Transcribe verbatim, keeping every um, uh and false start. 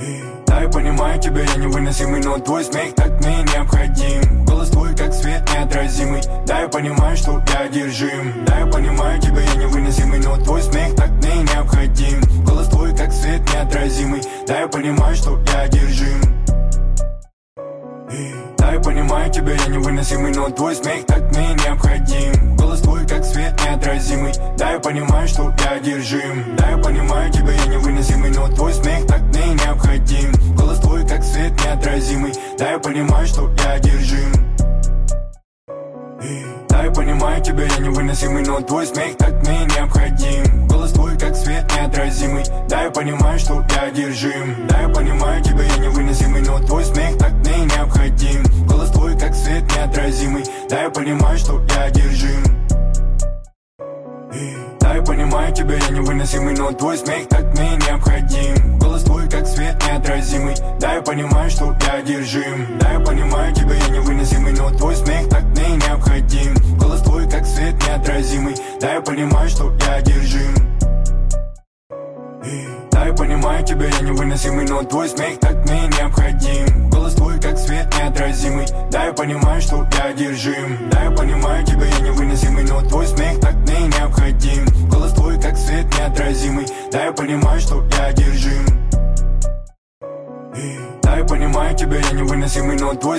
Да, я понимаю тебя, я невыносимый, но твой смех так мне необходим. Голос твой, как свет неотразимый. Да, я понимаю, что я одержим. Да, я понимаю тебя, я невыносимый, но твой смех так мне необходим. Голос твой, как свет неотразимый. Да, я понимаю, что я одержим. Да, я понимаю тебя, я невыносимый, но твой смех так мне необходим. Голос твой, как свет неотразимый. Да, я понимаю, что я одержим. Да, я понимаю тебя, я невыносимый, но твой смех так мне необходим. Голос твой, как свет неотразимый. Да, я понимаю, что я одержим. Да, я понимаю тебя, я невыносимый, но твой смех так мне необходим. Голос твой, как свет неотразимый. Да, я понимаю, что я одержим. Да, я понимаю тебя, я невыносимый, но твой смех так мне необходим. Голос твой, как свет неотразимый. Да, я понимаю, что я одержим. Да, я понимаю тебя, я невыносимый, но твой смех так мне необходим. Голос твой, как свет неотразимый. Да, я понимаю, что я одержим. Да, я понимаю тебя, я невыносимый, но твой смех так мне необходим. Голос твой, как свет неотразимый. Да, я понимаю, что я одержим. Да, я понимаю тебя, я невыносимый, но твой смех так мне необходим. Голос твой, как свет неотразимый. Да, я понимаю, что я одержим. Да, я понимаю тебя, я невыносимый, но твой смех так мне необходим. Голос твой, как свет неотразимый. Да, я понимаю, что я одержим. Да, я понимаю тебя, я невыносимый, но твой